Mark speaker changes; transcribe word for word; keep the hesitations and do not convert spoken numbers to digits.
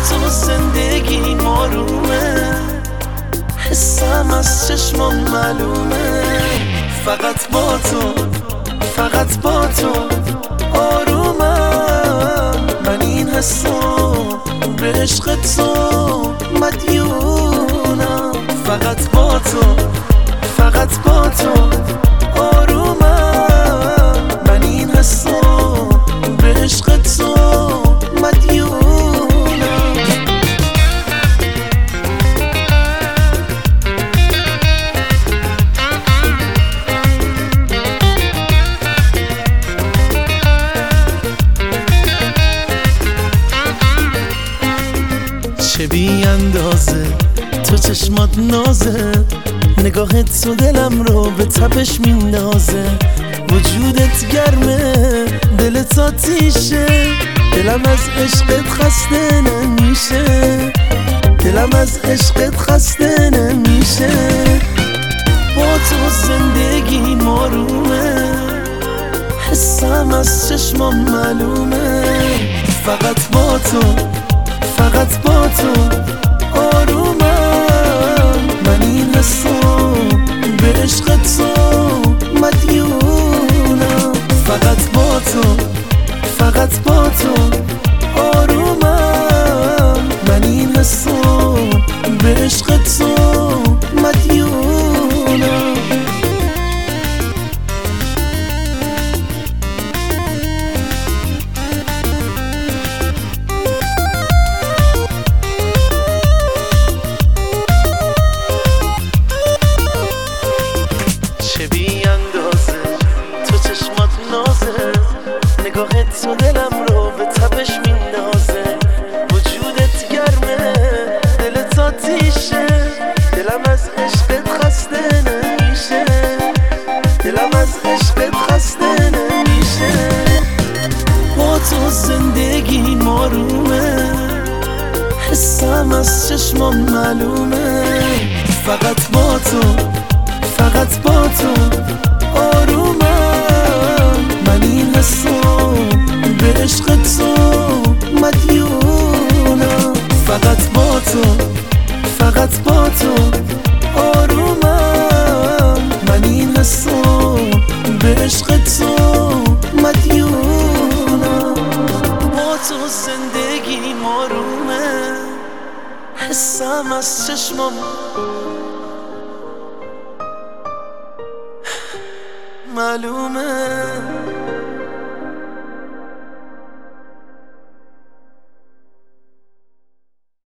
Speaker 1: تو زندگی آرومه، حسم از چشمم معلومه. فقط با تو، فقط با تو آرومم. من این حسو به عشق تو مدیونم. فقط با تو، فقط با تو آرومم. من این حسو به عشق تو مدیونم. چه بی اندازه تو چشمات نازه، نگاهت تو دلم رو به تپش میندازه. وجودت گرمه، دلت آتیشه، دلم از عشقت خسته نمیشه، دلم از عشقت خسته نمیشه. با تو زندگی آرومه، حسم از چشمام معلومه. فقط با تو، فقط با تو آرومم. من این حسو به عشق تو مدیونم. فقط با تو، فقط با تو آرومم. من این حسو به عشق تو مدیونم. چه بی اندازه تو چشمات نازه، نگاهت تو دلم رو به تپش میندازه. وجودت گرمه، دلت آتیشه، دلم از عشقت خسته نمیشه، دلم از عشقت خسته نمیشه. با تو زندگی آرومه، حسم از چشمام معلومه. فقط با تو، فقط با تو آرومم. من این حسو به عشق تو مدیونم. فقط با تو، فقط با تو آرومم. من این حسو به عشق تو مدیونم. با تو زندگی آرومه، حسم از چشمام معلومه.